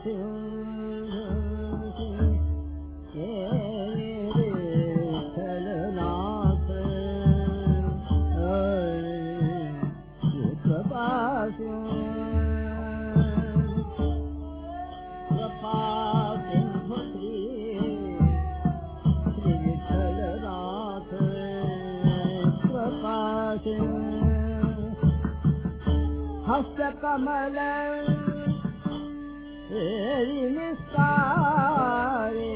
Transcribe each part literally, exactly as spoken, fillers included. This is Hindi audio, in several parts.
हस्त कमल निस्तारे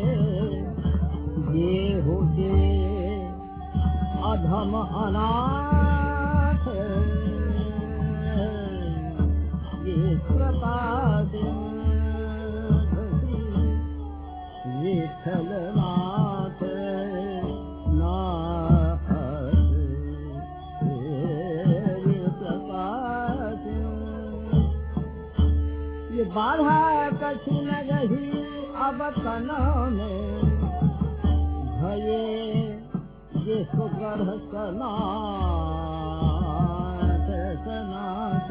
ये होते अधम अनाथ ये प्रकाश विठलनाथ बाधा कठिन रही अब तनों में भये ये सुगढ़ सनाथ सनाथ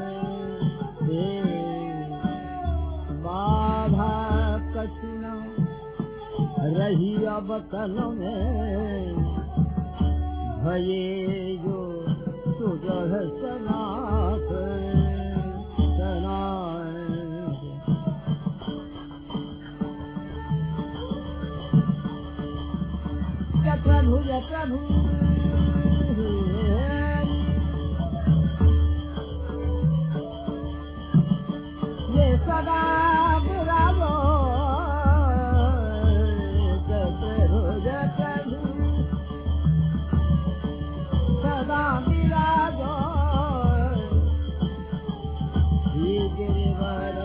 बाधा कठिन रही अब तनों में भये जो सुगढ़ सनाथ प्रभु जय प्रभु ये सदा बुरालो जय प्रभु जय प्रभु सदा विराजो ये गिरिवर